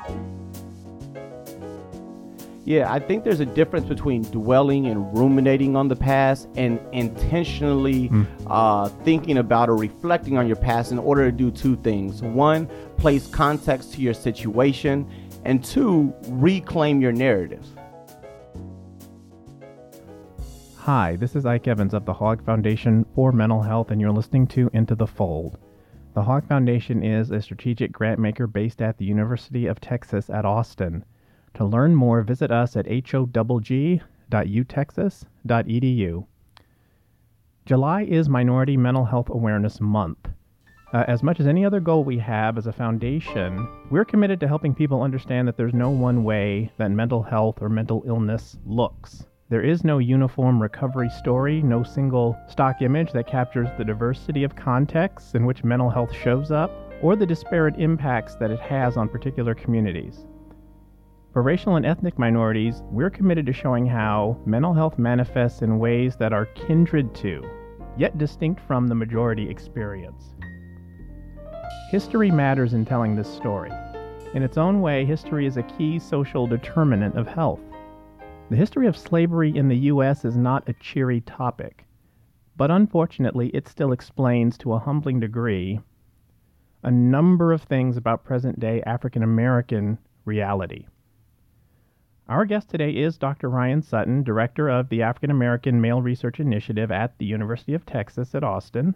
Yeah, I think there's a difference between dwelling and ruminating on the past and intentionally thinking about or reflecting on your past in order to do two things. One, place context to your situation, and two, reclaim your narrative. Hi, this is Ike Evans of the Hogg Foundation for Mental Health, and you're listening to Into the Fold. The Hogg Foundation is a strategic grant maker based at the University of Texas at Austin. To learn more, visit us at hogg.utexas.edu. July is Minority Mental Health Awareness Month. As much as any other goal we have as a foundation, we're committed to helping people understand that there's no one way that mental health or mental illness looks. There is no uniform recovery story, no single stock image that captures the diversity of contexts in which mental health shows up, or the disparate impacts that it has on particular communities. For racial and ethnic minorities, we're committed to showing how mental health manifests in ways that are kindred to, yet distinct from the majority experience. History matters in telling this story. In its own way, history is a key social determinant of health. The history of slavery in the U.S. is not a cheery topic, but unfortunately it still explains to a humbling degree a number of things about present-day African American reality. Our guest today is Dr. Ryan Sutton, Director of the African American Male Research Initiative at the University of Texas at Austin.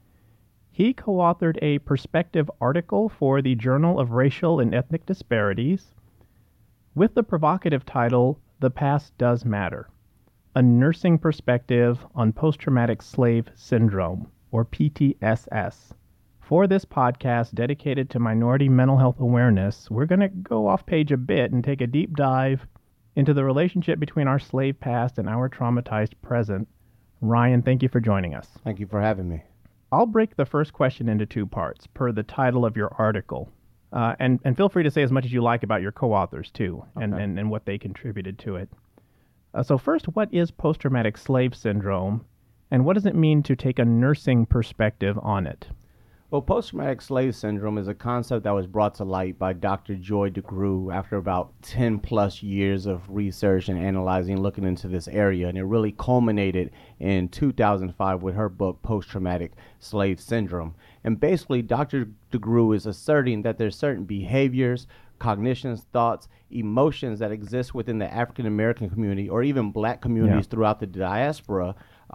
He co-authored a perspective article for the Journal of Racial and Ethnic Disparities with the provocative title, "The Past Does Matter: A Nursing Perspective on Post-Traumatic Slave Syndrome," or PTSS. For this podcast dedicated to minority mental health awareness, we're going to go off page a bit and take a deep dive into the relationship between our slave past and our traumatized present. Ryan, thank you for joining us. Thank you for having me. I'll break the first question into two parts, per the title of your article. And feel free to say as much as you like about your co-authors, too, Okay. and what they contributed to it. So first, what is post-traumatic slave syndrome, and what does it mean to take a nursing perspective on it? Well, post-traumatic slave syndrome is a concept that was brought to light by Dr. Joy DeGruy after about 10 plus years of research and analyzing, looking into this area. And it really culminated in 2005 with her book, Post-Traumatic Slave Syndrome. And basically, Dr. DeGruy is asserting that there's certain behaviors, cognitions, thoughts, emotions that exist within the African American community or even black communities throughout the diaspora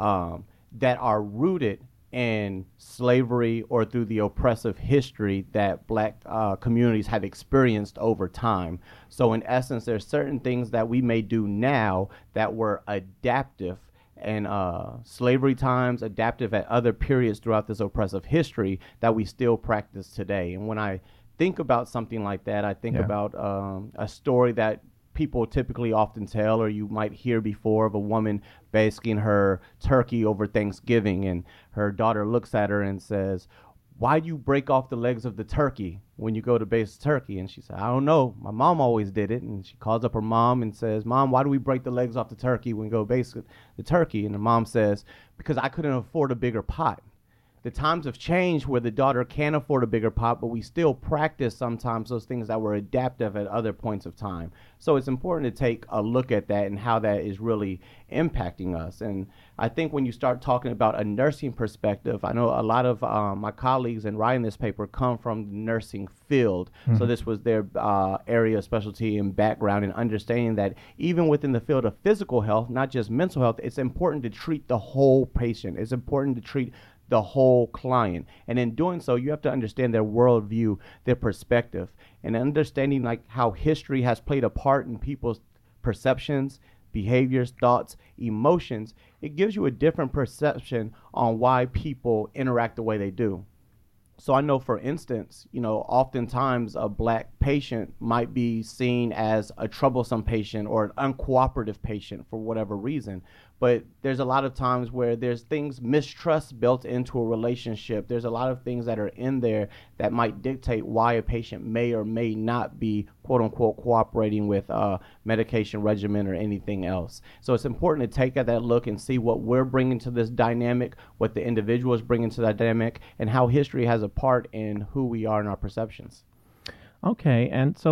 that are rooted in slavery or through the oppressive history that black communities have experienced over time. So in essence, there's certain things that we may do now that were adaptive in slavery times, adaptive at other periods throughout this oppressive history that we still practice today. And when I think about something like that, I think about a story that people typically often tell, or you might hear before, of a woman basking her turkey over Thanksgiving, and her daughter looks at her and says, "Why do you break off the legs of the turkey when you go to baste turkey?" And she said, "I don't know. My mom always did it." And she calls up her mom and says, "Mom, why do we break the legs off the turkey when we go baste the turkey?" And the mom says, "Because I couldn't afford a bigger pot." The times have changed where the daughter can afford a bigger pot, but we still practice sometimes those things that were adaptive at other points of time. So it's important to take a look at that and how that is really impacting us. And I think when you start talking about a nursing perspective, I know a lot of my colleagues in writing this paper come from the nursing field. Mm-hmm. So this was their area of specialty and background, and understanding that even within the field of physical health, not just mental health, it's important to treat the whole patient. It's important to treat the whole client. And in doing so, you have to understand their worldview, their perspective, and understanding like how history has played a part in people's perceptions, behaviors, thoughts, emotions. It gives you a different perception on why people interact the way they do. So I know, for instance, oftentimes a black patient might be seen as a troublesome patient or an uncooperative patient for whatever reason. But there's a lot of times where there's mistrust built into a relationship. There's a lot of things that are in there that might dictate why a patient may or may not be, quote unquote, cooperating with a medication regimen or anything else. So it's important to take that look and see what we're bringing to this dynamic, what the individual is bringing to that dynamic, and how history has a part in who we are and our perceptions. Okay, and so what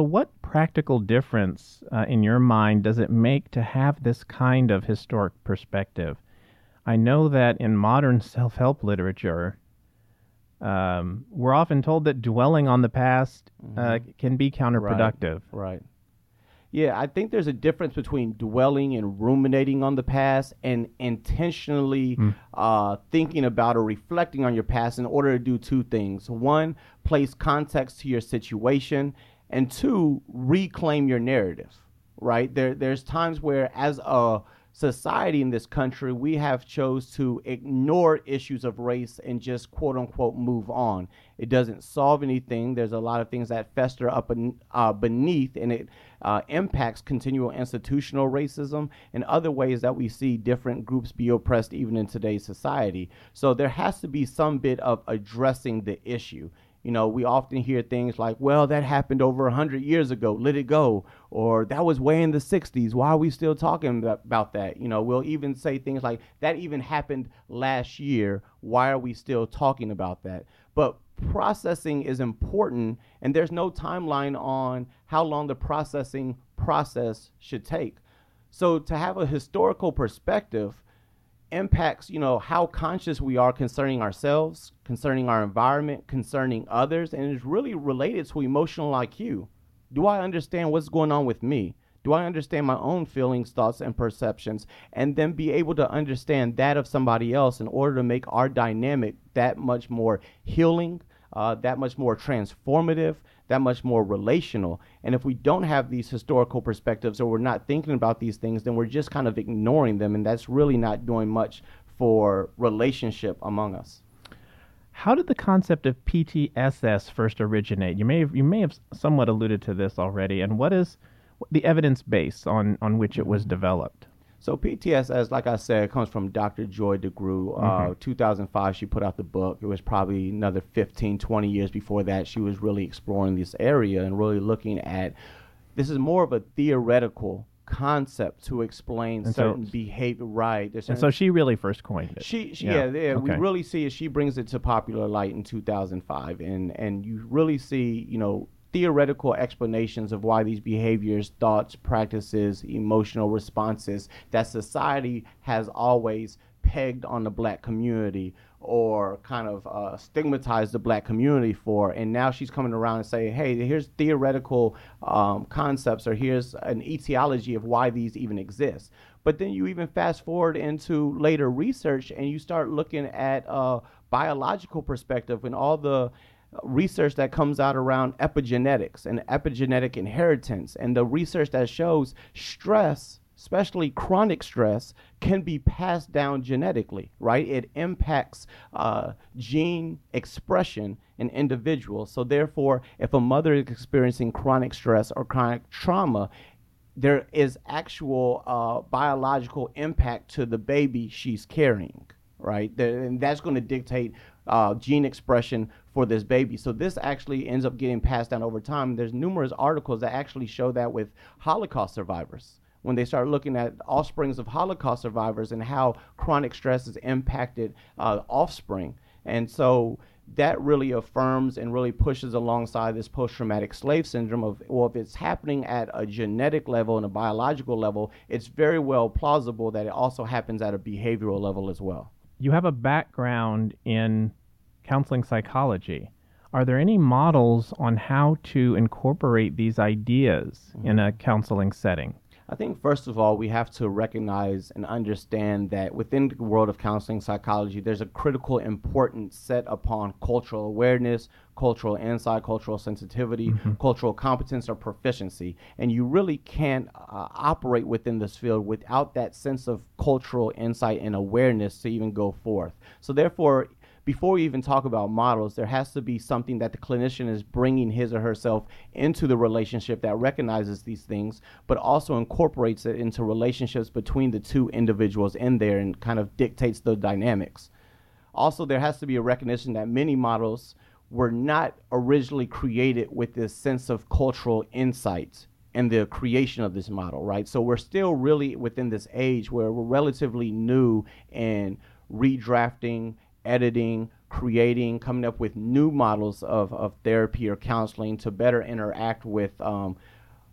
practical difference in your mind does it make to have this kind of historic perspective? I know that in modern self-help literature, we're often told that dwelling on the past can be counterproductive. Right. Yeah, I think there's a difference between dwelling and ruminating on the past and intentionally thinking about or reflecting on your past in order to do two things. One, place context to your situation, and two, reclaim your narrative, right? There's times where as a society in this country, we have chose to ignore issues of race and just quote unquote move on. It doesn't solve anything. There's a lot of things that fester up beneath, and it impacts continual institutional racism and other ways that we see different groups be oppressed even in today's society. So there has to be some bit of addressing the issue. You know, we often hear things like, well, that happened over 100 years ago, let it go. Or that was way in the 60s. Why are we still talking about that? You know, we'll even say things like, that even happened last year. Why are we still talking about that? But processing is important, and there's no timeline on how long the processing process should take. So to have a historical perspective impacts, you know, how conscious we are concerning ourselves, concerning our environment, concerning others, and is really related to emotional IQ. Do I understand what's going on with me? Do I understand my own feelings, thoughts, and perceptions, and then be able to understand that of somebody else in order to make our dynamic that much more healing, that much more transformative, that much more relational? And if we don't have these historical perspectives, or we're not thinking about these things, then we're just kind of ignoring them, and that's really not doing much for relationship among us. How did the concept of PTSS first originate? You may have somewhat alluded to this already, and what is the evidence base on which it was developed? So PTSS, like I said, comes from Dr. Joy DeGruy. 2005, she put out the book. It was probably another 15, 20 years before that. She was really exploring this area and really looking at, this is more of a theoretical concept to explain certain behavior. Right. And so she really first coined it. Okay. We really see it. She brings it to popular light in 2005. And you really see, you know, theoretical explanations of why these behaviors, thoughts, practices, emotional responses that society has always pegged on the black community or kind of stigmatized the black community for. And now she's coming around and saying, hey, here's theoretical concepts, or here's an etiology of why these even exist. But then you even fast forward into later research and you start looking at a biological perspective and all the research that comes out around epigenetics and epigenetic inheritance, and the research that shows stress, especially chronic stress, can be passed down genetically, right? It impacts gene expression in individuals. So therefore, if a mother is experiencing chronic stress or chronic trauma, there is actual biological impact to the baby she's carrying, right? And that's going to dictate gene expression for this baby. So this actually ends up getting passed down over time. There's numerous articles that actually show that with Holocaust survivors, when they start looking at offsprings of Holocaust survivors and how chronic stress has impacted offspring. And so that really affirms and really pushes alongside this post-traumatic slave syndrome of, well, if it's happening at a genetic level and a biological level, it's very well plausible that it also happens at a behavioral level as well. You have a background in counseling psychology. Are there any models on how to incorporate these ideas in a counseling setting? I think, first of all, we have to recognize and understand that within the world of counseling psychology, there's a critical importance set upon cultural awareness, cultural insight, cultural sensitivity, cultural competence or proficiency. And you really can't operate within this field without that sense of cultural insight and awareness to even go forth. So therefore, before we even talk about models, there has to be something that the clinician is bringing his or herself into the relationship that recognizes these things, but also incorporates it into relationships between the two individuals in there and kind of dictates the dynamics. Also, there has to be a recognition that many models were not originally created with this sense of cultural insight and the creation of this model, right? So we're still really within this age where we're relatively new in redrafting, editing, creating, coming up with new models of therapy or counseling to better interact with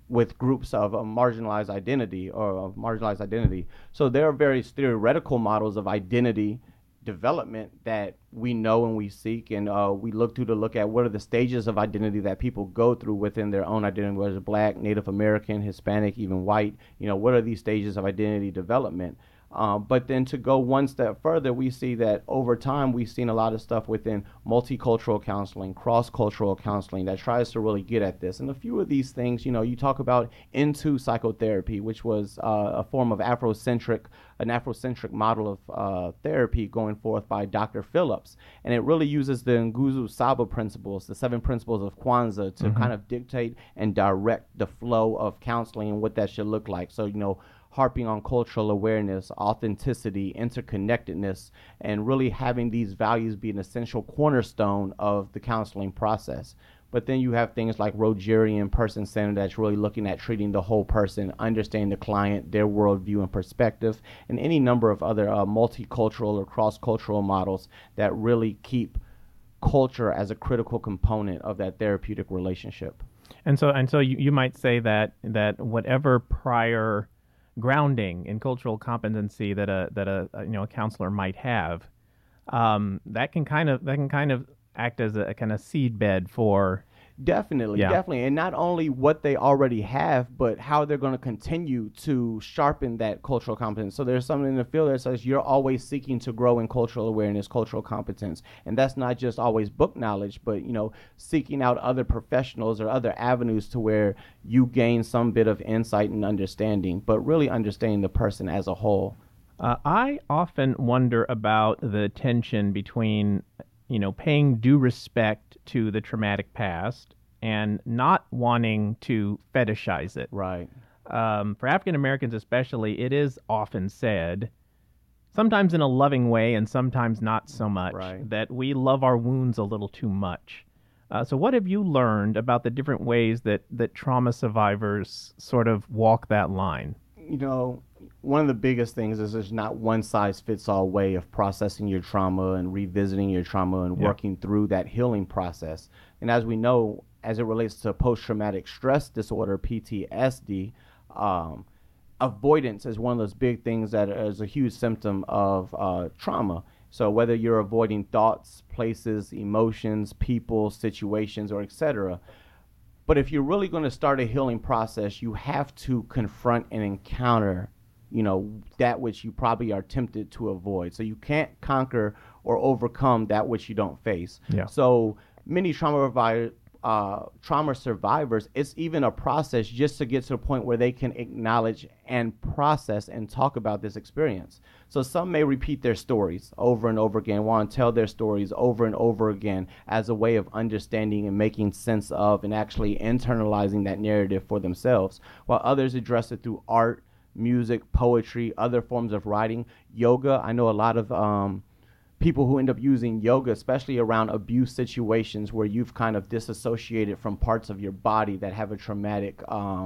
with groups of a marginalized identity or of marginalized identity. So there are various theoretical models of identity development that we know and we seek, and we look to look at what are the stages of identity that people go through within their own identity, whether it's Black, Native American, Hispanic, even white. What are these stages of identity development? But then to go one step further, we see that over time we've seen a lot of stuff within multicultural counseling, cross-cultural counseling that tries to really get at this. And a few of these things, you talk about into psychotherapy, which was a form of an Afrocentric model of therapy going forth by Dr. Phillips. And it really uses the Nguzo Saba principles, the 7 principles of Kwanzaa, to kind of dictate and direct the flow of counseling and what that should look like. So, harping on cultural awareness, authenticity, interconnectedness, and really having these values be an essential cornerstone of the counseling process. But then you have things like Rogerian person-centered, that's really looking at treating the whole person, understanding the client, their worldview and perspective, and any number of other multicultural or cross-cultural models that really keep culture as a critical component of that therapeutic relationship. And so you might say that whatever prior grounding in cultural competency that a counselor might have, that can kind of act as a kind of seed bed for Definitely. And not only what they already have, but how they're going to continue to sharpen that cultural competence. So there's something in the field that says you're always seeking to grow in cultural awareness, cultural competence. And that's not just always book knowledge, but, seeking out other professionals or other avenues to where you gain some bit of insight and understanding, but really understanding the person as a whole. I often wonder about the tension between paying due respect to the traumatic past and not wanting to fetishize it. Right. For African Americans especially, it is often said, sometimes in a loving way and sometimes not so much, that we love our wounds a little too much. So what have you learned about the different ways that trauma survivors sort of walk that line? One of the biggest things is there's not one size fits all way of processing your trauma and revisiting your trauma and working through that healing process. And as we know, as it relates to post-traumatic stress disorder, PTSD, avoidance is one of those big things that is a huge symptom of trauma. So whether you're avoiding thoughts, places, emotions, people, situations, or etc. But if you're really going to start a healing process, you have to confront and encounter, that which you probably are tempted to avoid. So you can't conquer or overcome that which you don't face. Yeah. So many trauma survivors, it's even a process just to get to the point where they can acknowledge and process and talk about this experience. So some may repeat their stories over and over again, want to tell their stories over and over again as a way of understanding and making sense of and actually internalizing that narrative for themselves, while others address it through art, music, poetry, other forms of writing, yoga. I know a lot of people who end up using yoga, especially around abuse situations where you've kind of disassociated from parts of your body that have a traumatic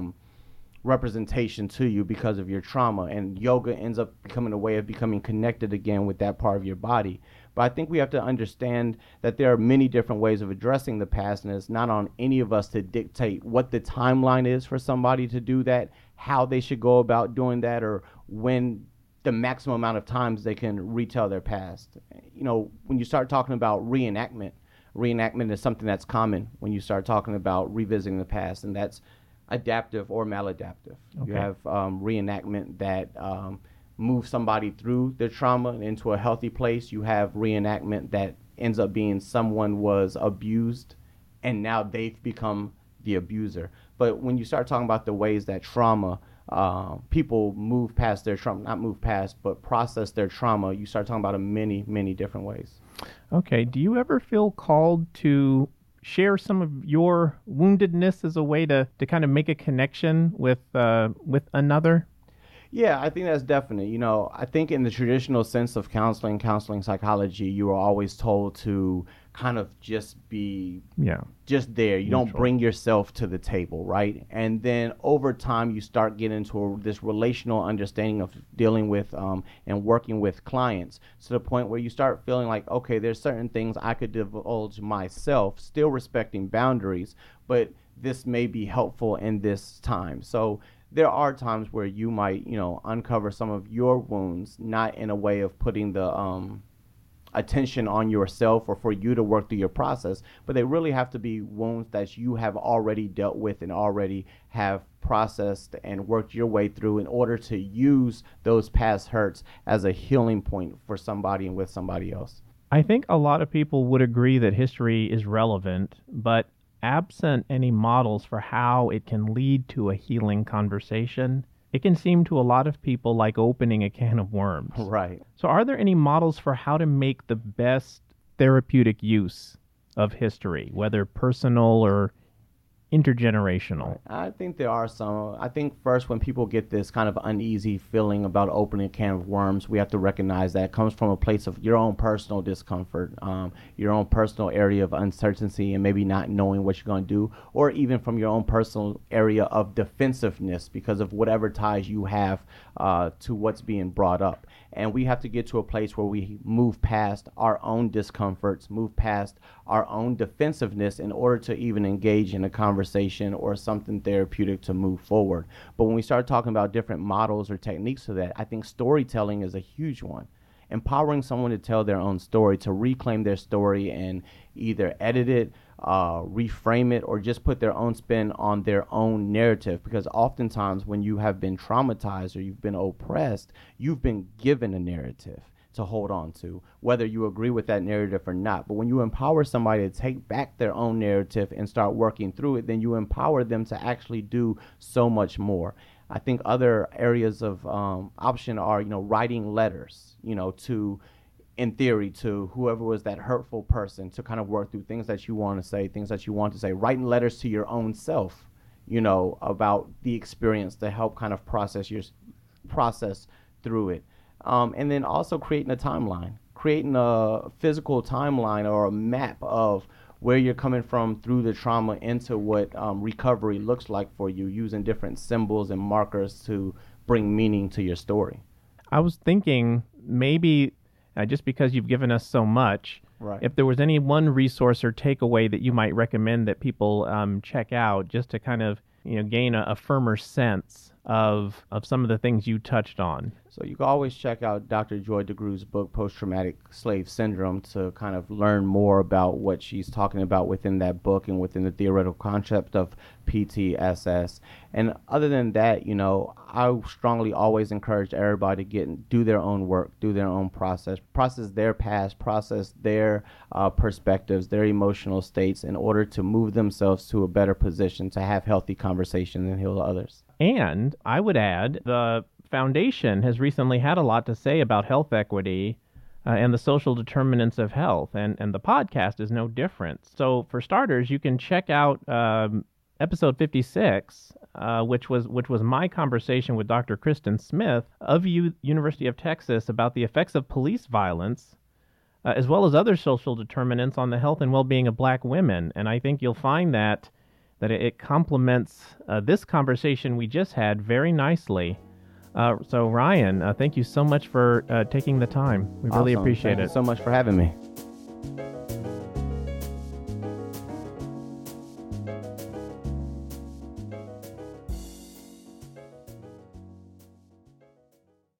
representation to you because of your trauma, and yoga ends up becoming a way of becoming connected again with that part of your body. But I think we have to understand that there are many different ways of addressing the past, and it's not on any of us to dictate what the timeline is for somebody to do that, how they should go about doing that, or when the maximum amount of times they can retell their past. When you start talking about reenactment is something that's common when you start talking about revisiting the past, and that's adaptive or maladaptive. Okay. You have reenactment that moves somebody through their trauma into a healthy place. You have reenactment that ends up being someone was abused and now they've become the abuser. But when you start talking about the ways that trauma, people move past their trauma, not move past, but process their trauma, you start talking about it many, many different ways. Okay. Do you ever feel called to share some of your woundedness as a way to kind of make a connection with another? Yeah, I think that's definite. I think in the traditional sense of counseling psychology, you are always told to kind of just be just there. You don't bring yourself to the table, right? And then over time, you start getting into this relational understanding of dealing with and working with clients to the point where you start feeling like, okay, there's certain things I could divulge myself, still respecting boundaries, but this may be helpful in this time. So there are times where you might, uncover some of your wounds, not in a way of putting the attention on yourself or for you to work through your process, but they really have to be wounds that you have already dealt with and already have processed and worked your way through in order to use those past hurts as a healing point for somebody and with somebody else. I think a lot of people would agree that history is relevant, but absent any models for how it can lead to a healing conversation, it can seem to a lot of people like opening a can of worms. Right. So are there any models for how to make the best therapeutic use of history, whether personal or intergenerational? I think there are some. I think first, when people get this kind of uneasy feeling about opening a can of worms, we have to recognize that it comes from a place of your own personal discomfort, your own personal area of uncertainty and maybe not knowing what you're going to do, or even from your own personal area of defensiveness because of whatever ties you have to what's being brought up. And we have to get to a place where we move past our own discomforts, move past our own defensiveness in order to even engage in a conversation or something therapeutic to move forward. But when we start talking about different models or techniques of that, I think storytelling is a huge one. Empowering someone to tell their own story, to reclaim their story and either edit it, reframe it, or just put their own spin on their own narrative. Because oftentimes when you have been traumatized or you've been oppressed, you've been given a narrative to hold on to, whether you agree with that narrative or not. But when you empower somebody to take back their own narrative and start working through it, then you empower them to actually do so much more. I think other areas of option are, writing letters, to, in theory, to whoever was that hurtful person, to kind of work through things that you want to say, things that you want to say, writing letters to your own self, about the experience to help kind of process through it. And then also creating a physical timeline or a map of where you're coming from through the trauma into what recovery looks like for you, using different symbols and markers to bring meaning to your story. I was thinking maybe just because you've given us so much, right, if there was any one resource or takeaway that you might recommend that people check out just to kind of gain a firmer sense of some of the things you touched on. So you can always check out Dr. Joy DeGruy's book, Post-Traumatic Slave Syndrome, to kind of learn more about what she's talking about within that book and within the theoretical concept of PTSS. And other than that, I strongly always encourage everybody to do their own work, do their own process their past, process their perspectives, their emotional states in order to move themselves to a better position to have healthy conversations and heal others. And I would add, the Foundation has recently had a lot to say about health equity and the social determinants of health, and the podcast is no different. So for starters, you can check out episode 56, which was my conversation with Dr. Kristen Smith of University of Texas about the effects of police violence, as well as other social determinants on the health and well-being of Black women. And I think you'll find that it complements this conversation we just had very nicely. So Ryan, thank you so much for taking the time. We really appreciate it. Thank you so much for having me.